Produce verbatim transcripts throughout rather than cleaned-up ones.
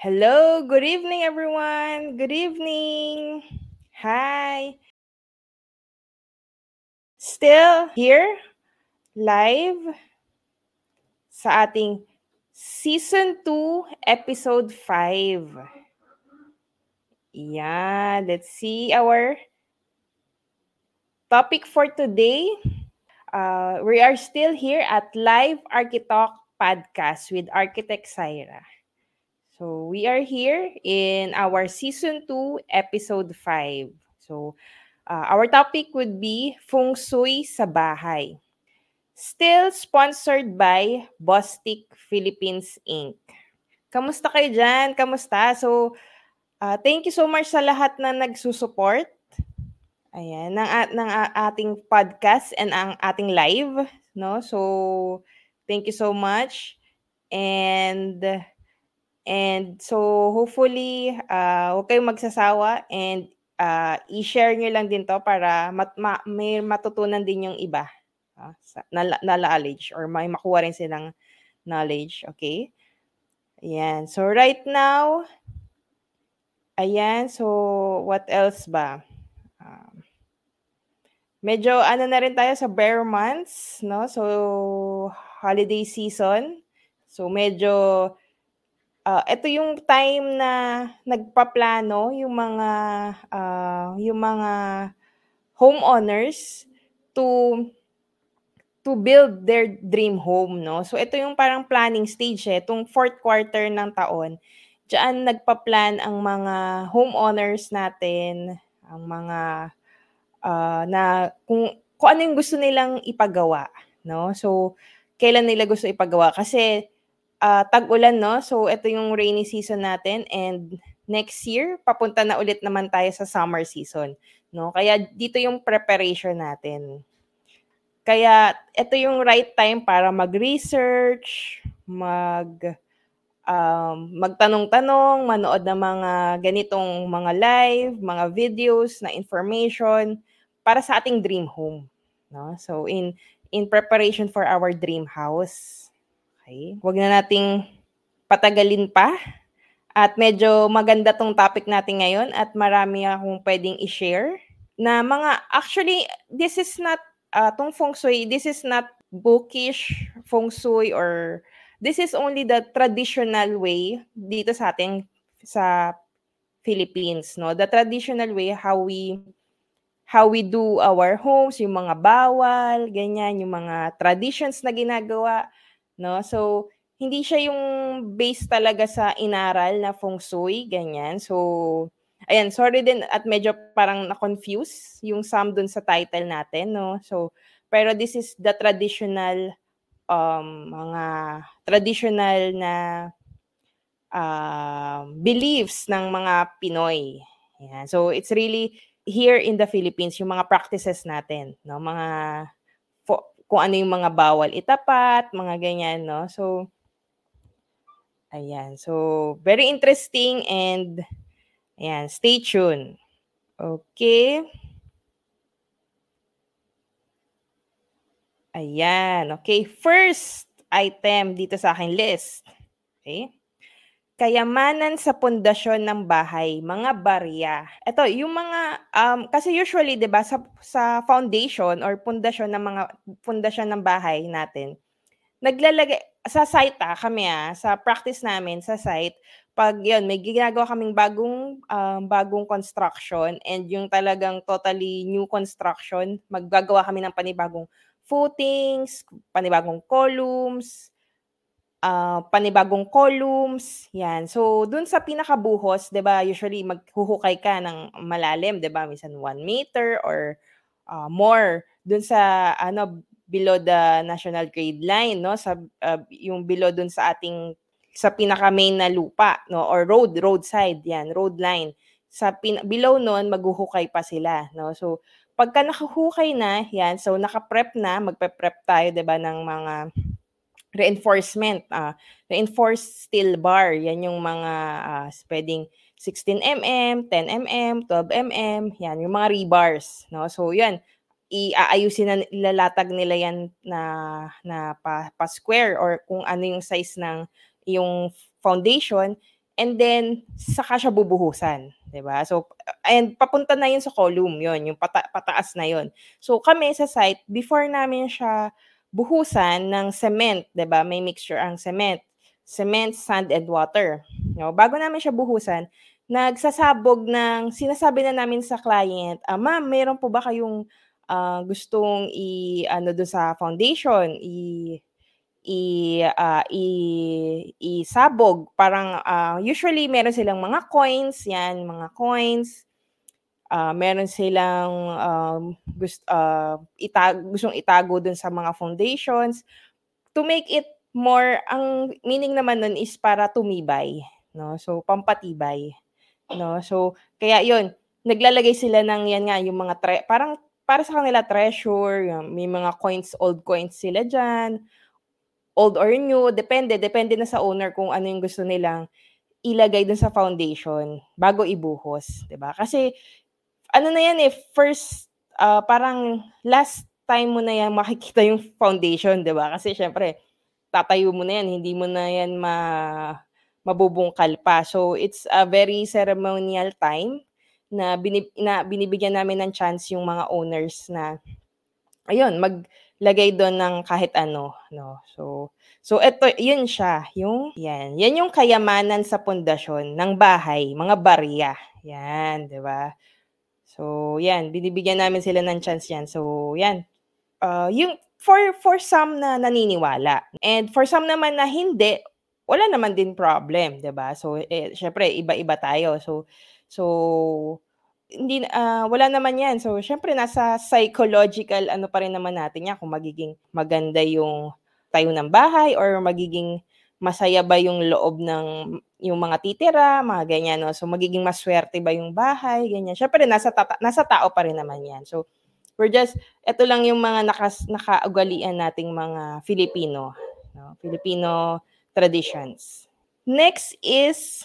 Hello, good evening everyone. Good evening. Hi. Still here live sa ating Season two, Episode five. Yeah, let's see our topic for today. Uh, we are still here at Live Architalk Podcast with Architect Syra. So we are here in our Season two, Episode five. So uh, our topic would be Feng Shui sa Bahay. Still sponsored by Bostik Philippines Incorporated. Kamusta kayo dyan? Kamusta? So, uh, thank you so much sa lahat na nagsusupport. Ayan, ng, ng ating podcast and ang ating live. No? So, thank you so much. And And so hopefully, uh, huwag kayong magsasawa and uh, i-share nyo lang din to para mat- ma- may matutunan din yung iba uh, sa, na, na knowledge or may makuha rin silang knowledge. Okay? Ayan. So right now, ayan. So what else ba? Um, medyo ano na rin tayo sa bare months, no? So holiday season. So medyo uh, ito yung time na nagpaplano yung mga uh, yung mga homeowners to to build their dream home, no? So ito yung parang planning stage eh, itong fourth quarter ng taon. Diyan nagpa-plan ang mga homeowners natin, ang mga uh, na kung kung ano yung gusto nilang ipagawa, no? So kailan nila gusto ipagawa kasi uh, tag-ulan, no? So, ito yung rainy season natin and next year, papunta na ulit naman tayo sa summer season, no? Kaya dito yung preparation natin. Kaya ito yung right time para mag-research, mag um, magtanong-tanong, manood ng mga ganitong mga live, mga videos na information para sa ating dream home, no? So, in in preparation for our dream house. Okay? Huwag na nating patagalin pa. At medyo maganda tong topic natin ngayon at marami akong pwedeng i-share na mga, actually, this is not, uh, tong feng shui, this is not bookish feng shui or this is only the traditional way dito sa ating, sa Philippines, no? The traditional way how we how we do our homes, yung mga bawal, ganyan, yung mga traditions na ginagawa, no? So, hindi siya yung base talaga sa inaral na feng shui, ganyan. So, ayan, sorry din at medyo parang na-confuse yung some dun sa title natin, no? So, pero this is the traditional, um, mga traditional na uh, beliefs ng mga Pinoy. Ayan. So, it's really here in the Philippines, yung mga practices natin, no? Mga, fo- kung ano yung mga bawal itapat, mga ganyan, no? So, ayan. So, very interesting and, ayan, stay tuned. Okay. Ayan. Okay. First item dito sa aking list. Okay. Kayamanan sa pundasyon ng bahay, mga barya. Ito, yung mga, um, kasi usually, di ba, sa, sa foundation or pundasyon ng mga, pundasyon ng bahay natin, naglalagay, sa site ah, kami ah, sa practice namin, sa site, pag yun, may ginagawa kaming bagong, um, bagong construction and yung talagang totally new construction, maggagawa kami ng panibagong footings, panibagong columns, uh, panibagong columns, yan. So, dun sa pinakabuhos, 'di ba, usually maghuhukay ka ng malalim, 'di ba? Minsan one meter or uh, more dun sa ano below the national grade line, no? Sa uh, yung below dun sa ating sa pinaka main na lupa, no? Or road, roadside, yan, road line. Sa pin- below nun maghuhukay pa sila, no? So, pagka nakahukay na, yan, so naka-prep na, magpe-prep tayo, 'di ba, ng mga reinforcement, ah, reinforced steel bar, yan yung mga uh, pwedeng sixteen millimeters, ten millimeters, twelve millimeters, yan yung mga rebars, no? So yan, iaayusin na, ilalatag nila yan na na pa, pa square or kung ano yung size ng yung foundation, and then saka siya bubuhusan, 'di ba? So, and papunta na 'yun sa column, 'yun, yung pata pataas na 'yun. So, kami sa site, before namin siya buhusan ng cement, 'di ba, may mixture ang cement, cement, sand, and water, 'no? Bago namin siya buhusan, nagsasabog ng sinasabi na namin sa client, ah, "Ma'am, meron po ba kayong, ah, gustong i-ano dun sa foundation, i i ah, i isabog." Parang, ah, usually meron silang mga coins, 'yan, mga coins, ah, meron silang, um, gus ah, ita gustong itago dun sa mga foundations. To make it more, ang meaning naman nun is para tumibay, 'no, so pampatibay, 'no. So, kaya yun, naglalagay sila ng 'yan nga, yung mga tre parang para sa kanila treasure, yung may mga coins, old coins sila diyan, old or new, depende, depende na sa owner kung ano yung gusto nilang ilagay dun sa foundation bago ibuhos, 'di ba? Kasi ano na 'yan, eh, first, ah, parang last time mo na 'yan makikita yung foundation, 'di ba? Kasi siyempre tatayo mo na 'yan, hindi mo na 'yan ma mabubungkal pa. So, it's a very ceremonial time na binib na binibigyan namin ng chance yung mga owners na ayun, maglagay dun ng kahit ano, 'no. So so eto, yun siya, yung 'yan, 'yan yung kayamanan sa pundasyon ng bahay, mga barya, 'yan, 'di ba? So 'yan, binibigyan namin sila ng chance 'yan. So 'yan, ah, yung for for some na naniniwala, and for some naman na hindi, wala naman din problem, 'di ba? So, eh, siyempre iba-iba tayo. So so hindi na ah, wala naman 'yan. So, siyempre nasa psychological ano pa rin naman natin 'yan kung magiging maganda yung tayo ng bahay or magiging masaya ba yung loob ng yung mga titira, mga ganyan, 'no. So, magiging maswerte ba yung bahay, ganyan. Siyempre nasa tata nasa tao pa rin naman 'yan. So, we're just eto lang yung mga nakas nakaugalian nating mga Filipino, 'no, Filipino traditions. Next is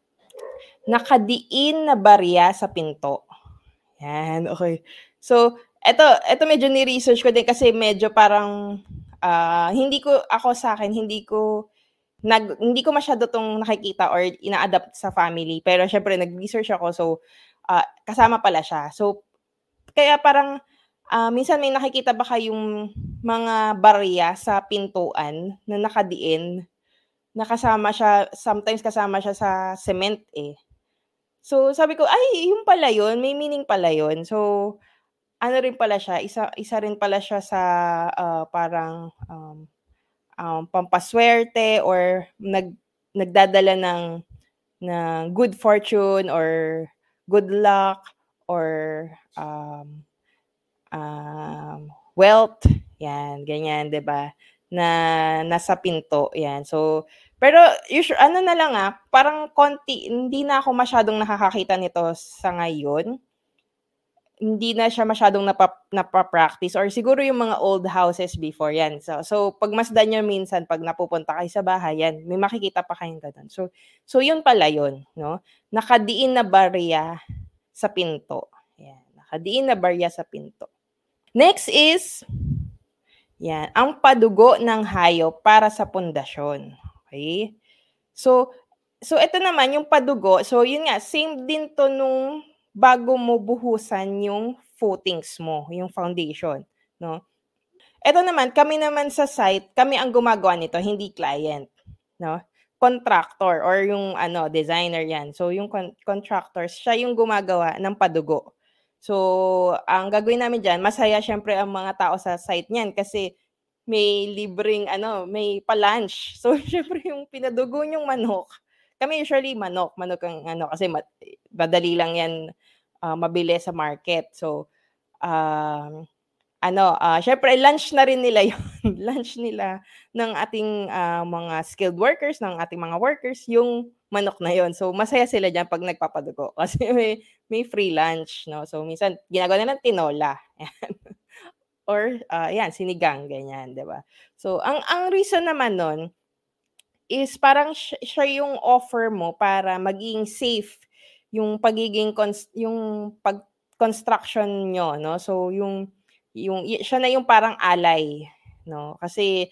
nakadiin na barya sa pinto. 'Yan, okey. So, eto eto medyo ni-research ko din kasi medyo parang, ah, hindi ko ako sa'kin hindi ko nag hindi ko masyado 'tong nakikita or ina-adapt sa family. Pero siyempre nag-research ako, so, ah, kasama pala siya. So, kaya parang, ah, minsan may nakikita ba kayong mga barya sa pintuan na nakadiin, na kasama siya, sometimes kasama siya sa cement, eh. So, sabi ko, "Ay, yun pala yun, may meaning pala yun." So, ano rin pala siya, isa isa rin pala siya sa, ah, parang, um, um, pampaswerte or nag nagdadala ng ng good fortune or good luck or, um, um, wealth, 'yan, ganyan, 'di ba, na nasa pinto, 'yan. So, pero usu ano na lang, ah, parang konti, hindi na ako masyadong nakakakita nito sa ngayon. Hindi na siya masyadong napa napa-practice or siguro yung mga old houses before, 'yan. So so pagmasdan niyo minsan 'pag napupunta kayo sa bahay, 'yan, may makikita pa kayong gano'n. So so yun pala yun, 'no, nakadiin na barya sa pinto, 'yan, nakadiin na barya sa pinto. Next is, 'yan, ang padugo ng hayop para sa pundasyon, okey? So so eto naman yung padugo, so yun nga, same din 'to nung bago mo buhusan yung footings mo, yung foundation, 'no. Eto naman, kami naman sa site, kami ang gumagawa nito, hindi client, 'no. Contractor or yung ano, designer 'yan. So yung con contractor, siya yung gumagawa ng padugo. So, ang gagawin namin diyan, masaya siyempre ang mga tao sa site niyan kasi may libreng ano, may pa-lunch. So siyempre yung pinadugo niyong manok, kami usually manok, manok ang ano kasi ma madali lang 'yan, ah, mabili sa market. So, um, ano, ah, siyempre lunch na rin nila 'yun, lunch nila ng ating, ah, mga skilled workers, ng ating mga workers, yung manok na 'yun. So, masaya sila diyan 'pag nagpapadugo kasi may may free lunch, 'no. So, minsan ginagawa nilang tinola, ayan. Or, ah, 'yan sinigang, ganyan, 'di ba. So, ang ang reason naman nun is parang siya siya yung offer mo para maging safe yung pagiging cons yung pag-construction niyo, 'no. So yung yung i siya na yung parang ally, 'no. Kasi,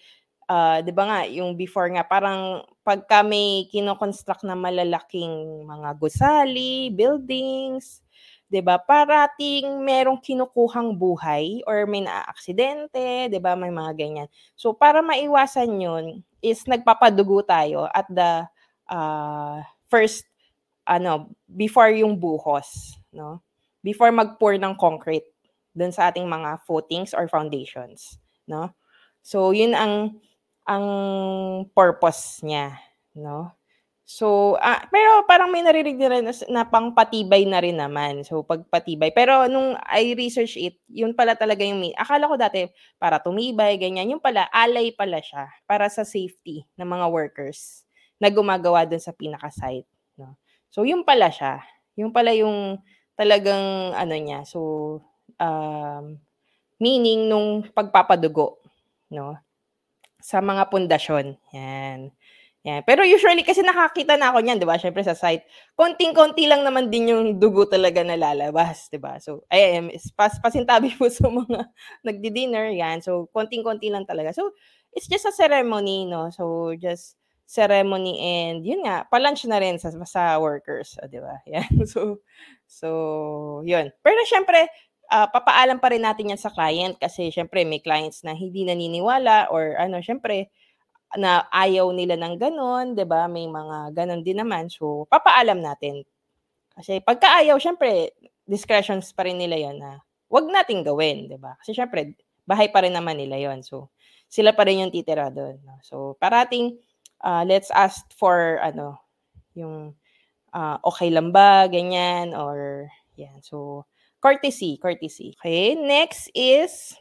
ah, 'di ba nga yung before nga parang pagka may kino-construct na malalaking mga gusali, buildings, 'di ba, parating merong kinukuhang buhay or may naaaksidente, 'di ba, may mga ganyan. So, para maiwasan yun is nagpapadugo tayo at the, ah, first ano, before yung buhos, 'no? Before mag-pour ng concrete dun sa ating mga footings or foundations, 'no? So, yun ang ang purpose niya, 'no? So, ah, pero parang may naririnig din rin na pangpatibay na rin naman. So, pagpatibay pero nung I research it, yun pala talaga yung mean akala ko dati para tumibay ganyan, yun pala alay pala siya para sa safety ng mga workers na gumagawa dun sa pinaka-site, 'no? So, yun pala siya. Yun pala yung talagang ano niya. So, um, meaning nung pagpapadugo, 'no, sa mga pundasyon, 'yan. 'Yan. Pero usually kasi nakakita na ako niyan, 'di ba, siyempre sa site, konting-konti lang naman din yung dugo talaga na lalabas, 'di ba? So, ayan, pas pasintabi po sa mga nagdi-dinner, 'yan. So, konting-konti lang talaga. So, it's just a ceremony, 'no? So, just ceremony and yun nga, pa-lunch na rin sa sa workers, oh, 'di ba? 'Yan. So so, yun. Pero siyempre, ah, papaalam pa rin natin 'yan sa client kasi siyempre may clients na hindi naniniwala or ano, siyempre na ayaw nila ng gano'n, 'di ba? May mga gano'n din naman. So, papaalam natin. Kasi pagka ayaw siyempre discretions pa rin nila 'yon na 'wag nating gawin, 'di ba? Kasi siyempre bahay pa rin naman nila 'yon. So, sila pa rin yung titira do'n, 'no? So, parating, ah, let's ask for ano, yung, ah, okey lang ba, ganyan or 'yan. So, courtesy, courtesy. Okay, next is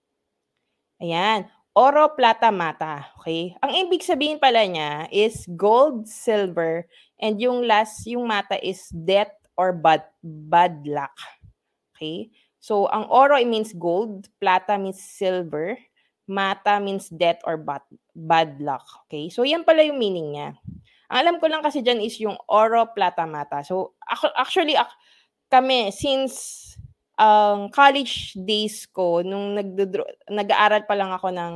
ayan, oro, plata, mata, okey? Ang ibig sabihin pala niya is gold, silver, and yung last, yung mata is death or bad bad luck, okey? So, ang oro, it means gold, plata means silver, mata means death or bad bad luck, okey? So, yan pala yung meaning niya. Ang alam ko lang kasi diyan is yung oro, plata, mata. So, actu actually ak kami since ang college days ko nung nagdo-draw nag-aaral pa lang ako ng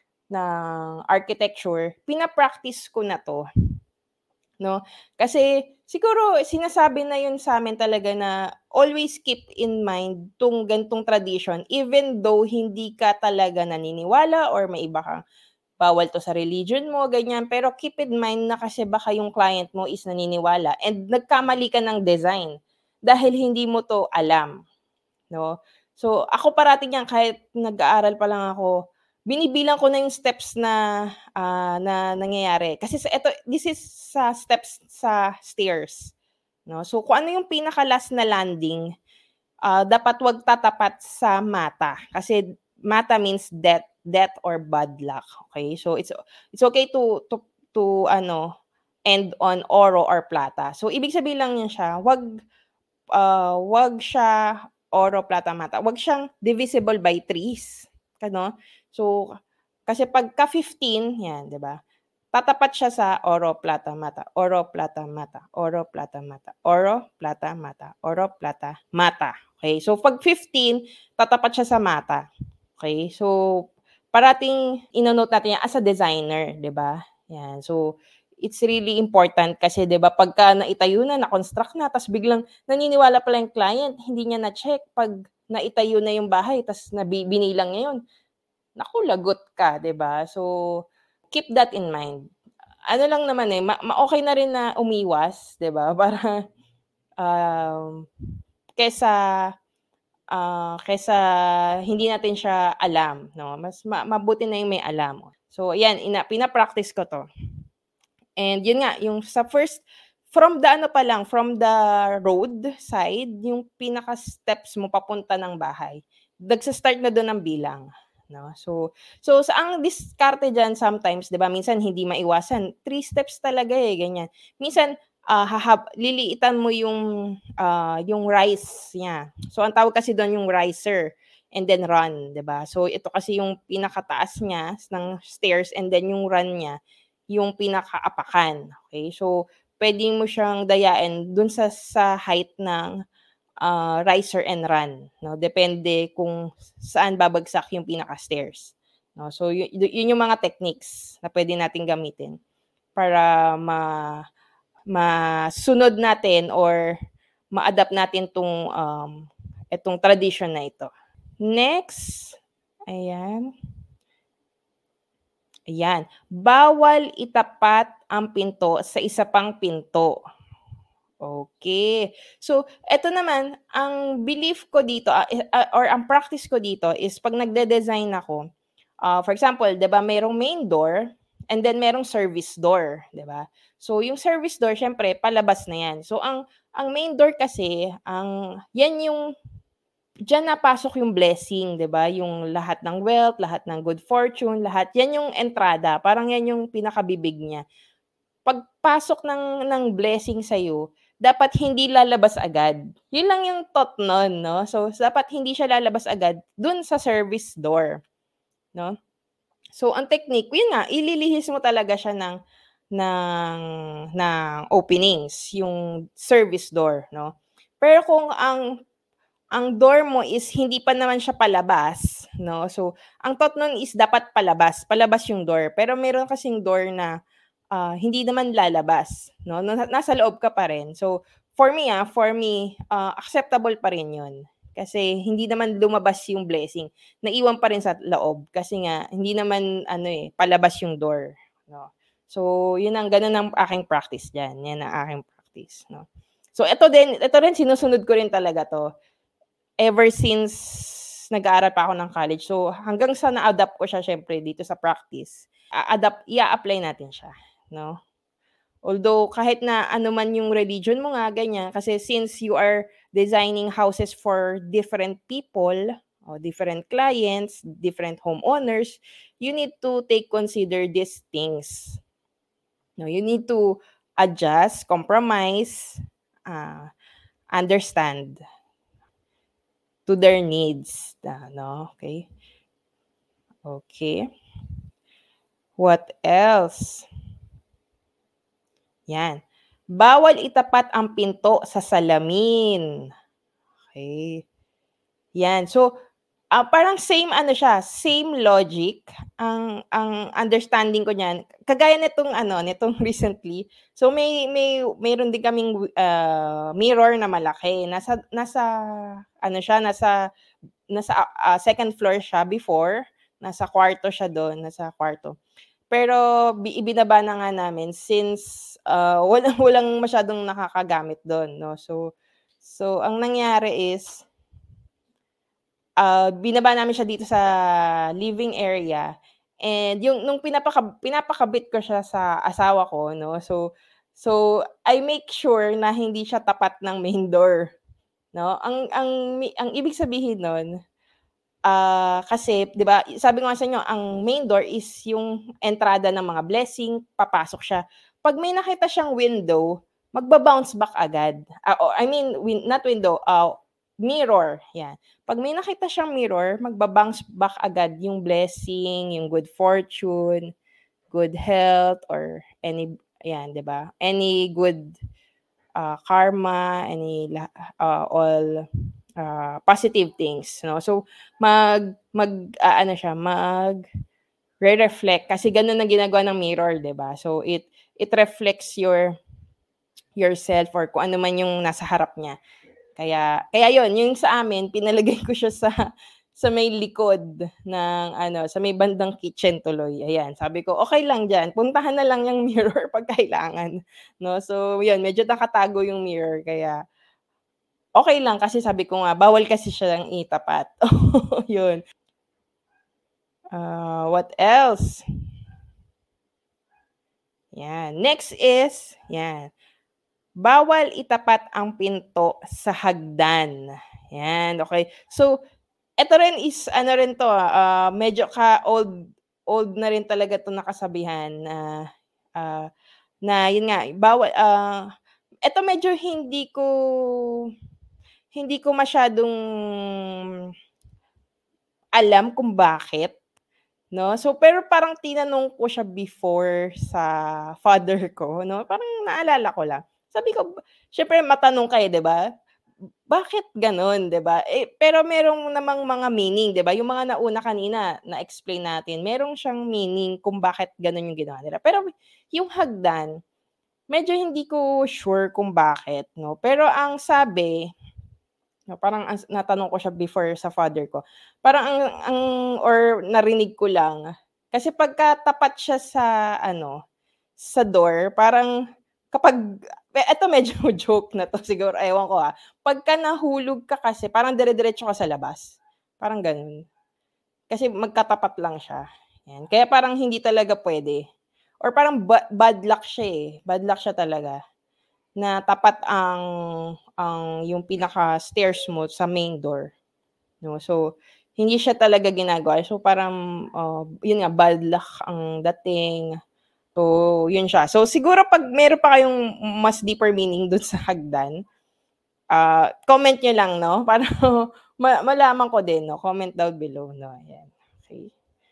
ng architecture, pina-practice ko na 'to, 'no? Kasi siguro sinasabi na 'yun sa'min talaga na always keep in mind 'tong ganitong tradition even though hindi ka talaga naniniwala or may iba kang bawal 'to sa religion mo, ganyan. Pero keep in mind na kasi baka yung client mo is naniniwala and nagkamali ka ng design dahil hindi mo 'to alam. 'No? So, ako parating 'yan kahit nag-aaral pa lang ako, binibilang ko na yung steps na, ah, na nangyayari. Kasi sa eto this is sa steps sa stairs, 'no? So, kung ano yung pinaka-last na landing, ah, dapat 'wag tatapat sa mata. Kasi mata means death death or bad luck, okey? So, it's it's okay to to to ano, end on oro or plata. So, ibig sabihin lang niyan siya, 'wag ah, 'wag siya oro, plata, mata. 'Wag siyang divisible by threes, ano. So, kasi pagka fifteen, 'yan, 'di ba, tatapat siya sa oro, plata, mata, oro, plata, mata, oro, plata, mata, oro, plata, mata, oro, plata, mata. Okey, so 'pag fifteen, tatapat siya sa mata. Okey, so parating ino-note natin 'yan as a designer, 'di ba? 'Yan, so it's really important kasi 'di ba pagka naitayo na, na-construct na ta's biglang naniniwala pala yung client, hindi niya na-check 'pag naitayo na yung bahay ta's nabi binilang niya yun, naku lagot ka, 'di ba? So, keep that in mind. Ano lang naman, eh, ma ma okey na rin na umiwas, 'di ba, para, um, kaysa, ah, kaysa hindi natin siya alam, 'no? Mas ma mabuti na yung may alam. So, ayan ina pina-practice ko 'to. And yun nga, yung sa first from the ano pa lang, from the road side, yung pinaka-steps mo papunta ng bahay, nagsa-start na dun ang bilang, 'no? So so sa ang diskarte diyan sometimes, 'di ba, minsan hindi maiwasan, three steps talaga, eh, ganyan. Minsan, ah, hahab liliitan mo yung, ah, yung rise niya. So ang tawag kasi dun yung riser and then run, 'di ba? So ito kasi yung pinakataas niya ng stairs and then yung run niya, yung pinakaapakan, okey? So puwede mo siyang dayain dun sa sa height ng, ah, riser and run, 'no, depende kung saan babagsak yung pinaka-stairs, 'no. So yu yun yung mga techniques na puwede nating gamitin para ma masunod natin or ma-adapt natin 'tong, um, itong tradition na ito. Next, ayan. Ayan, bawal itapat ang pinto sa isa pang pinto. Okey. So, eto naman, ang belief ko dito, ah, eh, ah, or ang practice ko dito is 'pag nagde-design ako, ah, for example, 'di ba merong main door and then merong service door, 'di ba? So, yung service door siyempre palabas na 'yan. So, ang ang main door kasi, ang 'yan yung diyan napasok yung blessing, 'di ba? Yung lahat ng wealth, lahat ng good fortune, lahat 'yan yung entrada, parang 'yan yung pinakabibig niya. Pagpasok ng ng blessing sa'yo, dapat hindi lalabas agad. Yun lang yung thought nun 'no. So, dapat hindi siya lalabas agad dun sa service door, 'no. So, ang technique, yun nga, ililihis mo talaga siya ng ng ng openings, yung service door 'no. Pero kung ang ang door mo is hindi pa naman siya palabas 'no, so ang thought nun is dapat palabas, palabas yung door. Pero meron kasing door na, ah, hindi naman lalabas 'no, na nasa loob ka pa rin. So, for me, ah, for me, ah, acceptable pa rin yun. Kasi hindi naman lumabas yung blessing, naiwan pa rin sa loob kasi nga hindi naman ano, eh, palabas yung door 'no. So, yun ang ganun ang aking practice diyan, yan ang aking practice 'no. So, eto din, eto rin sinusunod ko rin talaga 'to. Ever since nag-aaral pa ako ng college. So, hanggang sa na-adapt ko siya siyempre dito sa practice, a-adapt ia-apply natin siya, 'no. Although kahit na ano man yung religion mo nga, ganyan, kasi since you are designing houses for different people, o different clients, different homeowners, you need to take consider these things. No, you need to adjust, compromise, ah, understand to their needs, ah, 'no, okey. Okey. What else? Yan, bawal itapat ang pinto sa salamin. Okey. Yan, so, ah, parang same ano siya, same logic ang ang understanding ko niyan. Kagaya nitong ano, nitong recently, so may may meron din kaming, ah, mirror na malaki. Nasa nasa ano siya, nasa nasa, ah, second floor siya before, nasa kwarto siya dun, nasa kwarto. Pero bi ibinaba na nga namin since, ah, walang walang masyadong nakakagamit dun 'no. So so ang nangyari is ah, binaba namin siya dito sa living area and yung nung pinapaka pinapakabit ko siya sa asawa ko 'no, so so I make sure na hindi siya tapat ng main door 'no. Ang ang mi ang ibig sabihin nun, ah, kasi 'di ba sabi ko nga sa inyo ang main door is yung entrada ng mga blessing, papasok siya. 'Pag may nakita siyang window, magba-bounce back agad, ah, o I mean win not window, ah, mirror, 'yan. 'Pag may nakita siyang mirror, magba-bounce back agad yung blessing, yung good fortune, good health, or any 'yan, 'di ba? Any good, ah, karma, any la ah, all, ah, positive things 'no. So mag mag-aano siya, magre-reflect kasi gano'n ang ginagawa ng mirror, 'di ba? So it it reflects your yourself or kung ano man yung nasa harap niya. Kaya kaya yun, yung sa amin pinalagay ko siya sa sa may likod ng ano, sa may bandang kitchen tuloy, ayan. Sabi ko, "Okey lang diyan, puntahan na lang yang mirror 'pag kailangan." 'No, so yun, medyo nakatago yung mirror kaya okey lang kasi sabi ko nga, bawal kasi siyang itapat, yun. Ah, what else? Yan, next is, yan, bawal itapat ang pinto sa hagdan, yan, okey. So, eto rin is ano rin 'to, ah, medyo ka-old old na rin talaga 'tong na kasabihan na, ah, na yun nga, bawal, ah, eto medyo hindi ko hindi ko masyadong alam kung bakit 'no. So, pero parang tinanong ko siya before sa father ko 'no, parang naalala ko lang. Sabi ko, siyempre matanong ka, eh, 'di ba? bakit gano'n, 'di ba? Eh, pero merong namang mga meaning, 'di ba? Yung mga nauna kanina na-explain natin, merong siyang meaning kung bakit gano'n yung ginawa nila. Pero yung hagdan, medyo hindi ko sure kung bakit 'no, pero ang sabi, no, parang as natanong ko siya before sa father ko, parang ang ang or narinig ko lang, kasi pagka tapat siya sa ano, sa door parang kapag eto medyo joke na 'to siguro, ewan ko, ah, pagka nahulog ka kasi parang dire-diretso ka sa labas, parang gano'n. Kasi magkatapat lang siya, 'yan. Kaya parang hindi talaga puwede or parang ba bad luck siya, eh, bad luck siya talaga na tapat ang ang yung pinaka-stairs mo sa main door, 'no. So, hindi siya talaga ginagawa. So, parang, ah, yun nga, bad luck ang dating. So, yun siya. So, siguro 'pag meron pa kayong mas deeper meaning dun sa hagdan, ah, comment niyo lang 'no, para ma malaman ko din 'no, comment down below 'no, ayan. Okey.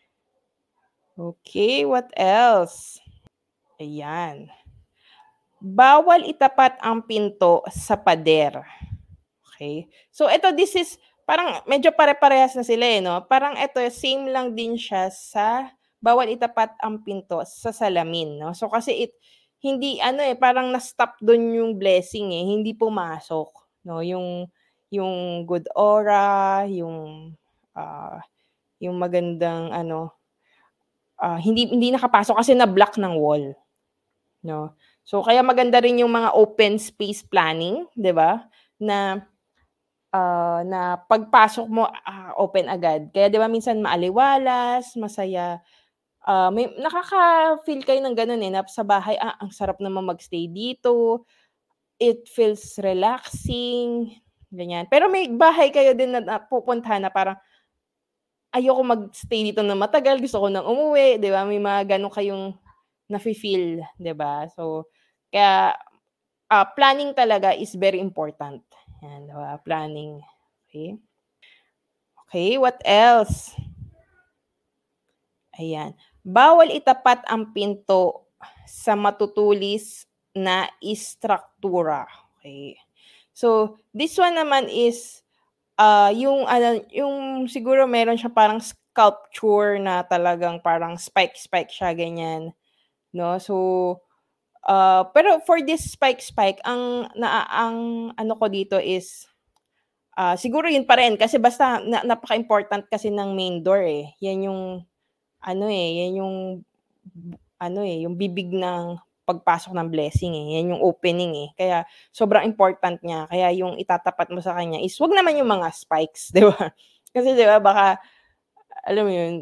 Okay, what else? Ayan. Bawal itapat ang pinto sa pader. Okay. So ito, this is parang medyo pare-parehas na sila, eh, 'no? Parang ito same lang din siya sa bawal itapat ang pinto sa salamin, 'no? So kasi it hindi ano, eh, parang na-stop dun yung blessing, eh, hindi pumasok, 'no? Yung yung good aura, yung, ah, yung magandang ano, ah, hindi hindi nakapasok kasi na-block ng wall, 'no? So kaya maganda rin yung mga open space planning, 'di ba? Na Ah, na pagpasok mo, ah, open agad. Kaya 'di ba minsan maaliwalas, masaya, ah, may nakaka-feel kayo ng gano'n, eh, na sa bahay, ah, ang sarap naman mag-stay dito, it feels relaxing, ganyan. Pero may bahay kayo din na napupuntahan na parang, ayoko mag-stay dito ng matagal, gusto ko ng umuwi, 'di ba? May mga gano'n kayong nafi-feel, 'di ba? So, kaya, ah, planning talaga is very important, 'yan, 'di ba, planning, okey. Okay, what else? Ayan, bawal itapat ang pinto sa matutulis na istruktura, okey. So, this one naman is, ah, yung ano, yung siguro meron siyang parang sculpture na talagang parang spike-spike siya, ganyan, 'no. So, ah, pero for this spike-spike ang naa ang ano ko dito is, ah, siguro yun pa rin kasi basta na napaka-important kasi ng main door, eh. Yan yung ano, eh, yan yung ano, eh, yung bibig ng pagpasok ng blessing, eh, yan yung opening, eh. Kaya sobrang important niya. Kaya yung itatapat mo sa kanya is wag naman yung mga spikes, 'di ba? Kasi 'di ba baka alam mo yun,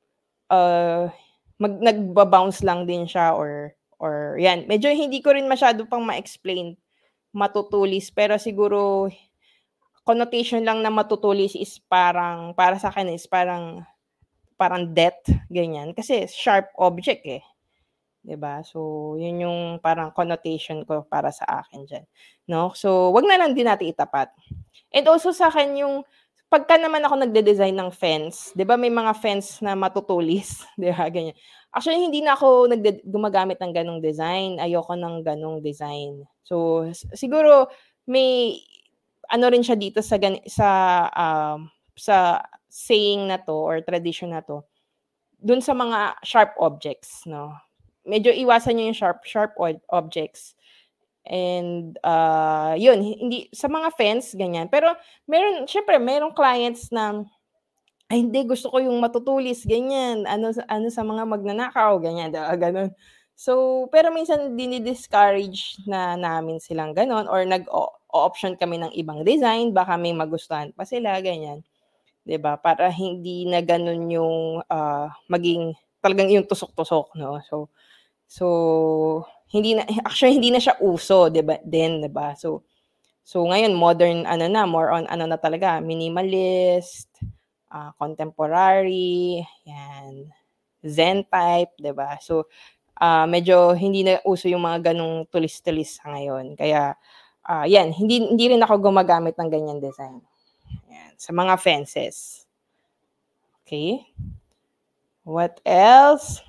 ah, mag nagba-bounce lang din siya or or yan. Medyo hindi ko rin masyado pang ma-explain, matutulis, pero siguro connotation lang na matutulis is parang para sa'kin is parang parang death, ganyan. Kasi sharp object, eh, 'di ba? So, 'yun yung parang connotation ko para sa akin diyan, 'no? So, 'wag na lang din natin itapat. And also sa'kin yung pagka naman ako nagde-design ng fence, 'di ba may mga fence na matutulis, 'di ba, ganyan. Actually, hindi na ako nagde gumagamit ng gano'ng design, ayoko ng gano'ng design. So, si siguro may ano rin siya dito sa gani sa, um, sa saying na 'to or tradition na 'to, dun sa mga sharp objects, 'no. Medyo iwasan niyo yung sharp sharp ob objects and, ah, yun hindi sa mga fence ganyan. Pero meron siyempre merong clients na, "Ay hindi gusto ko yung matutulis ganyan, ano sa ano sa mga magnanakaw," ganyan, 'di ba, gano'n. So, pero minsan dini-discourage na namin silang gano'n or nag-o-option kami ng ibang design baka may magustuhan pa sila ganyan. 'Di ba, para hindi na gano'n yung, ah, maging talagang yung tusok-tusok, 'no. So so hindi na actually hindi na siya uso, 'di ba din, 'di ba. So so ngayon modern ano na, more on ano na talaga, minimalist, ah, contemporary, 'yan, zen type, 'di ba. So, ah, medyo hindi na uso yung mga gano'ng tulis-tulis sa ngayon. Kaya, ah, 'yan, hindi hindi rin ako gumagamit ng ganyang design, 'yan, sa mga fences. Okay. What else?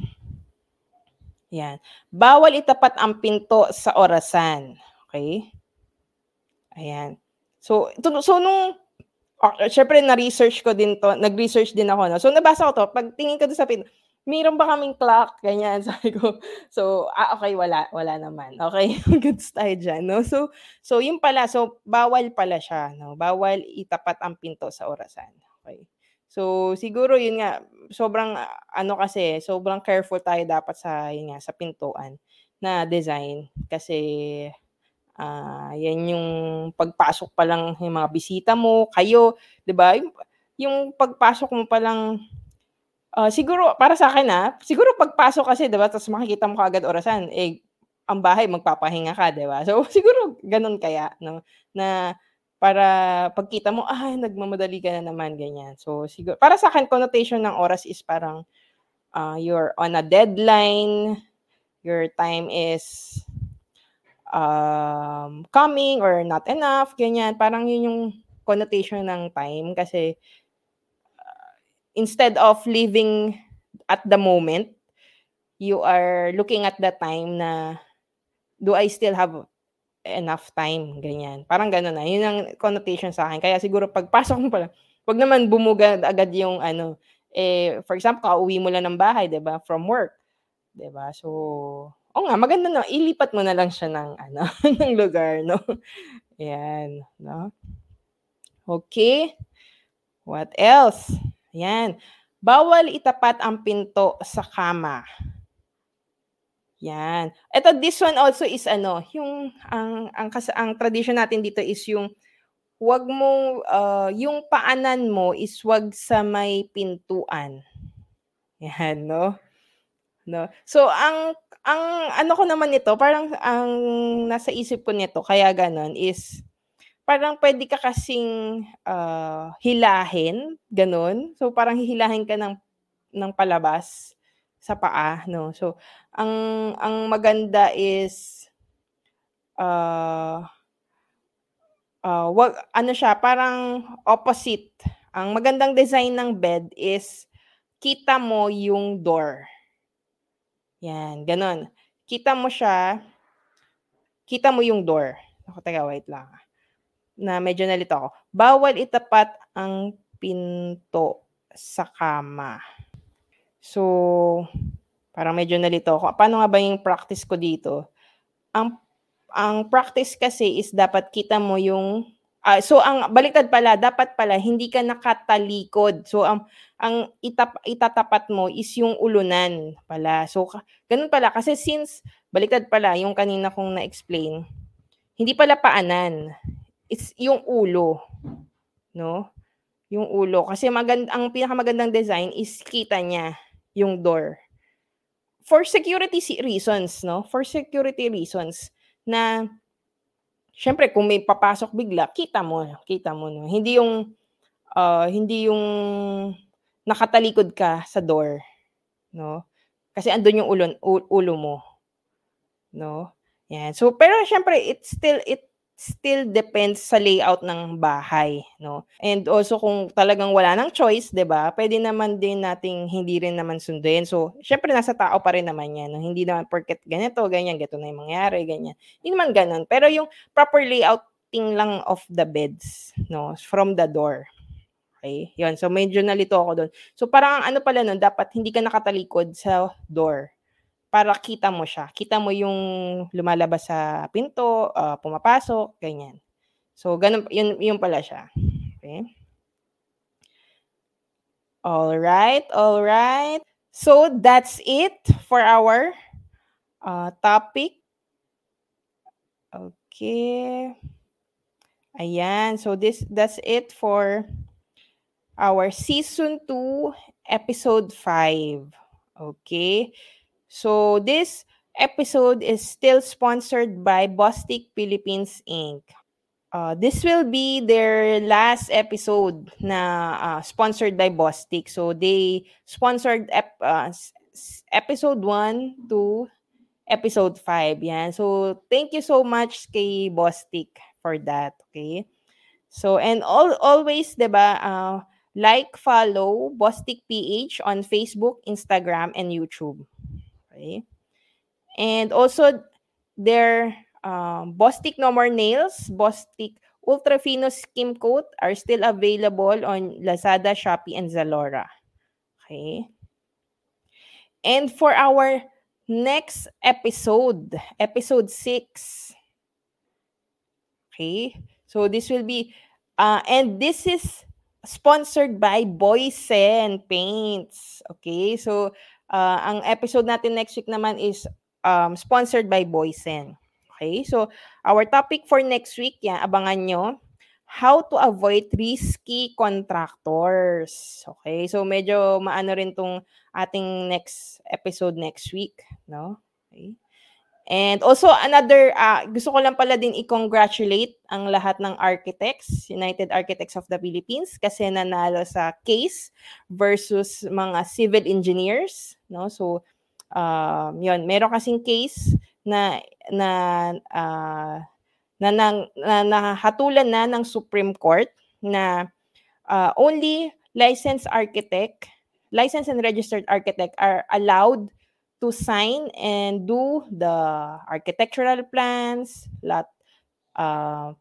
Yan. Bawal itapat ang pinto sa orasan, okey? Ayan. So, ito so nung ah, siyempre na-research ko din 'to, nag-research din ako 'no. So, nabasa ko 'to, pagtingin ko dun sa pin meron ba kaming clock, ganyan sabi ko. So, ah, okey wala, wala naman. Okey, goods tayo diyan 'no. So so yun pala, so bawal pala siya 'no, bawal itapat ang pinto sa orasan, okey. So, siguro yun nga, sobrang ah, ano kasi, sobrang careful tayo dapat sa yun nga, sa pintuan na design kasi Ah, 'yan yung pagpasok pa lang yung mga bisita mo, kayo, 'di ba? Yung yung pagpasok mo pa lang, ah, siguro para sa'kin, ah, siguro pagpasok kasi 'di ba ta's makikita mo kaagad orasan, eh, ang bahay magpapahinga ka, 'di ba? So, siguro gano'n kaya 'no, na para pagkita mo, "Ay, nagmamadali ka na naman," ganyan. So, sigu para sa'kin connotation ng oras is parang, ah, you're on a deadline, your time is um, coming or not enough, ganyan. Parang yun yung connotation ng time kasi instead of living at the moment, you are looking at the time na, "Do I still have enough time?" Ganyan. Parang gano'n na, yun ang connotation sa'kin. Kaya siguro pagpasok mo pa lang, 'wag naman bumugad agad yung ano, eh, for example, kauuwi mo lang ng bahay, 'di ba, from work, 'di ba? So, oo nga, maganda na ilipat mo na lang siya ng ano, ng lugar 'no? Ayan, 'no. Okey, what else? Ayan, bawal itapat ang pinto sa kama, 'yan. Eto this one also is ano, yung ang ang kas ang tradition natin dito is yung 'wag mong, ah, yung paanan mo is 'wag sa may pintuan, 'yan 'no, 'no. So ang ang ano ko naman nito, parang ang nasa isip ko nito kaya gano'n is parang puwede ka kasing, ah, hilahin, gano'n. So, parang hihilahin ka ng ng palabas sa paa 'no. So, ang ang maganda is, ah, ah, wag ano siya, parang opposite. Ang magandang design ng bed is kita mo yung door, 'yan, gano'n. Kita mo siya, kita mo yung door. Naku, teka wait lang, ah, na medyo nalito ako. Bawal itapat ang pinto sa kama. So, parang medyo nalito ako. Paano nga ba yung practice ko dito? Ang ang practice kasi is dapat kita mo yung ah, so ang baliktad pala, dapat pala hindi ka nakatalikod. So, ang ang itap itatapat mo is yung ulunan pala. So, ka gano'n pala kasi since baliktad pala yung kanina kong na-explain, hindi pala paanan, it's yung ulo, 'no? Yung ulo kasi magan ang pinakamagandang design is kita niya yung door. For security si reasons 'no, for security reasons na siyempre kung may papasok bigla kita mo, kita mo 'no. Hindi yung, ah, hindi yung nakatalikod ka sa door 'no, kasi andun yung ulon u ulo mo 'no, 'yan. So pero siyempre it still it still depends sa layout ng bahay 'no, and also kung talagang wala ng choice 'di ba, puwede naman din nating hindi rin naman sundin. So siyempre nasa tao pa rin naman 'yan 'no, hindi naman porket ganito, ganyan, ganito na yung mangyari, ganyan. Hindi naman gano'n, pero yung proper layouting lang of the beds 'no, from the door, okey, 'yun. So medyo nalito ako do'n. So parang ang ano pala nun dapat hindi ka nakatalikod sa door. Para kita mo siya, kita mo yung lumalabas sa pinto, ah, pumapasok, ganyan. So gano'n yun yun pala siya, okey. Alright, alright. So that's it for our, ah, topic. Okey. Ayan, so this that's it for our season two, episode five, okey. So this episode is still sponsored by Bostik Philippines Incorporated. Uh, this will be their last episode na uh, sponsored by Bostik. So they sponsored ep- uh, s- s- episode one to episode five. Yan. So thank you so much kay Bostik for that. Okay. So and all always 'di ba uh, like follow Bostik P H on Facebook, Instagram and YouTube. Okay? And also their um, Bostik No More Nails, Bostik Ultra Fino Skim Coat are still available on Lazada, Shopee, and Zalora. Okay. And for our next episode, episode six. Okay. So this will be, uh, and this is sponsored by Boysen Paints. Okay. So, uh, ang episode natin next week naman is um, sponsored by Boysen. Okay. So, our topic for next week, yan, abangan nyo, how to avoid risky contractors. Okay. So, medyo maano rin tong ating next episode next week. No? Okay. And also another, uh, gusto ko lang pala din i-congratulate ang lahat ng architects, United Architects of the Philippines, kasi nanalo sa case versus mga civil engineers, no? So, um, yun, meron kasing case na na uh, na, na, na nahatulan na ng Supreme Court na uh, only licensed architect, licensed and registered architect are allowed to sign and do the architectural plans, lot, uh,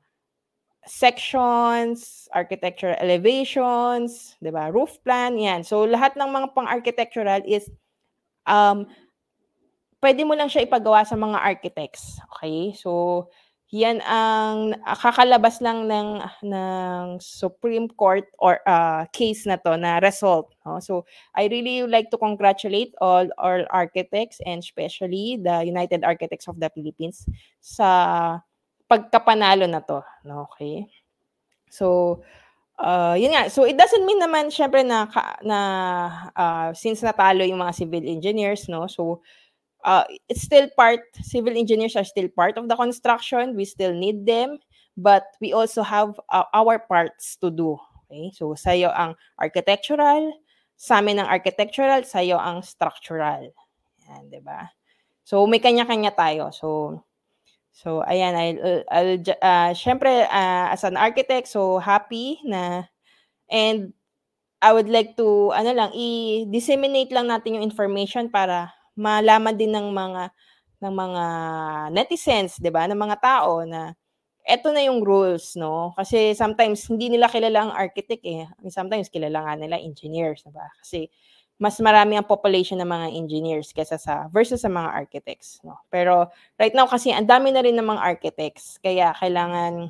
sections, architectural elevations, 'di ba? Roof plan, 'yan. So lahat ng mga pang-architectural is um pwede mo lang siya ipagawa sa mga architects. Okay? So yan ang kakalabas lang ng ng Supreme Court or uh, case na to na result. No? So I really would like to congratulate all our architects and especially the United Architects of the Philippines sa pagkapanalo na to. No? Okay? So uh, yun nga. So it doesn't mean naman syempre na na uh, since natalo yung mga civil engineers, no? So uh, it's still part, civil engineers are still part of the construction. We still need them, but we also have uh, our parts to do. Okay? So, sa'yo ang architectural, sa amin ang architectural, sa'yo ang structural. Yan, di ba? So, may kanya-kanya tayo. So, so ayan, I'll, I'll, uh, syempre, uh, as an architect, so happy na, and I would like to, ano lang, i-disseminate lang natin yung information para malaman din ng mga ng mga netizens, 'di ba, ng mga tao na eto na yung rules, no? Kasi sometimes hindi nila kilala ang architect eh. Sometimes kilala nga nila engineers, 'di ba? Kasi mas marami ang population ng mga engineers kaysa sa versus sa mga architects, no? Pero right now kasi ang dami na rin ng mga architects, kaya kailangan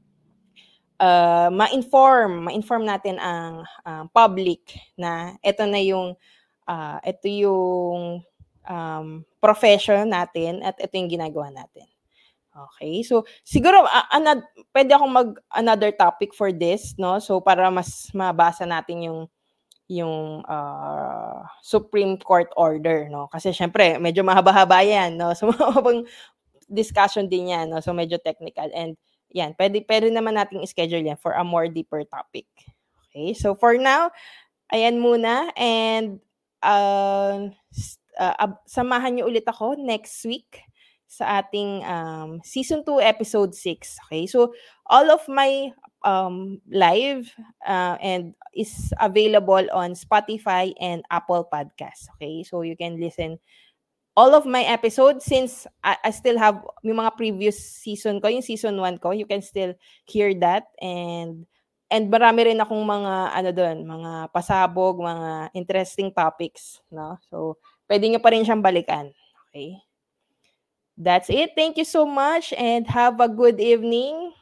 uh, ma-inform, ma-inform natin ang uh, public na eto na yung uh, ito yung um, profession natin at ito yung ginagawa natin. Okay? So, siguro, uh, anad, pwede akong mag another topic for this, no? So, para mas mabasa natin yung yung uh, Supreme Court order, no? Kasi syempre, medyo mahaba-haba yan, no? So, mahabang discussion din yan, no? So, medyo technical. And, yan, pwede, pwede naman nating schedule yan for a more deeper topic. Okay? So, for now, ayan muna. And, uh, Uh, samahan niyo ulit ako next week sa ating um, Season two, Episode six. Okay? So, all of my um, live uh, and is available on Spotify and Apple Podcasts. Okay? So, you can listen all of my episodes since I, I still have yung mga previous season ko, yung Season one ko, you can still hear that. And And marami rin akong mga ano doon, mga pasabog, mga interesting topics, no? So, pwede nyo pa rin siyang balikan. Okay? That's it. Thank you so much and have a good evening.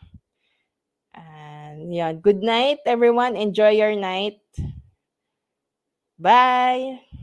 And yeah, good night everyone. Enjoy your night. Bye.